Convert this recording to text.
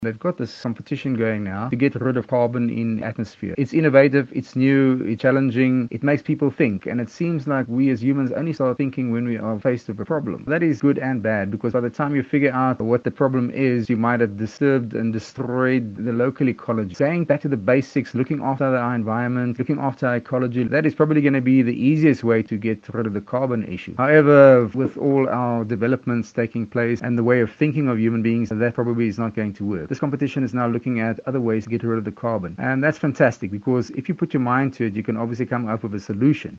They've got this competition going now to get rid of carbon in the atmosphere. It's innovative, it's new, it's challenging, it makes people think, and it seems like we as humans only start thinking when we are faced with a problem. That is good and bad, because by the time you figure out what the problem is, you might have disturbed and destroyed the local ecology. Going back to the basics, looking after our environment, looking after our ecology, that is probably going to be the easiest way to get rid of the carbon issue. However, with all our developments taking place and the way of thinking of human beings, that probably is not going to work. This competition is now looking at other ways to get rid of the carbon, and that's fantastic, because if you put your mind to it, you can obviously come up with a solution.